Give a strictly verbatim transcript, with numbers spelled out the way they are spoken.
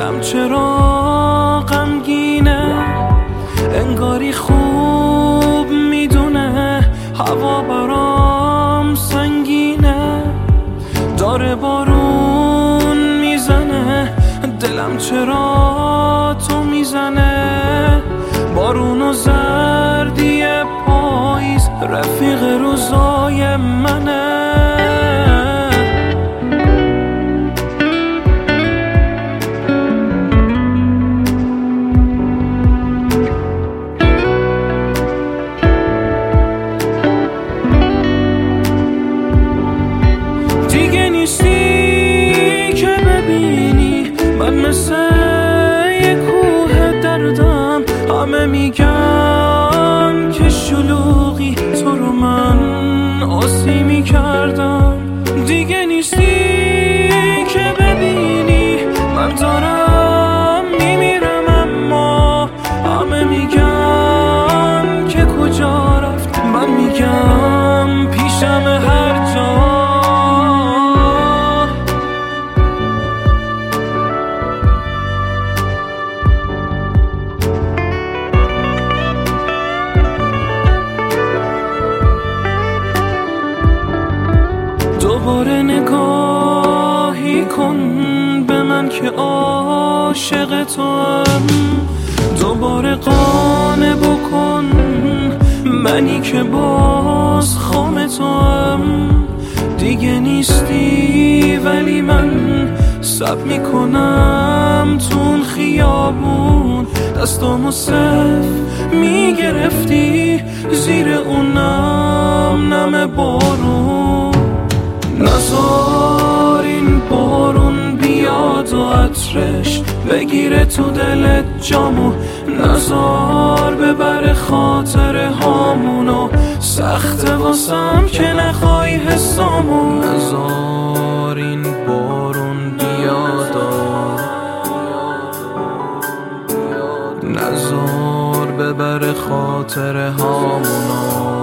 دلم چرا غمگینه، انگاری خوب میدونه هوا برام سنگینه، داره بارون میزنه، دلم چرا تو میزنه، بارون و زردی پاییز رفیق روزای منه. من مثل یک کوه دردم، همه میگن که شلوغی تو رو من آسی میکردم. دیگه نیستی که ببینی من دارم میمیرم، اما همه میگن که کجا رفت، من میگم پیشم هر جا. دوباره نگاهی کن به من که عاشق توام، دوباره قانع بکن منی که باز خام توام. دیگه نیستی ولی من سب میکنم تون خیابون، دستامو صف میگرفتی زیر اونم نم بارون. نذار این بارون بیاد و عطرش بگیره تو دلت جامو، نذار ببره خاطر هامونو، سخت واسم که نخوای حسامو. نذار این بارون بیاد نذار ببره خاطر هامونو.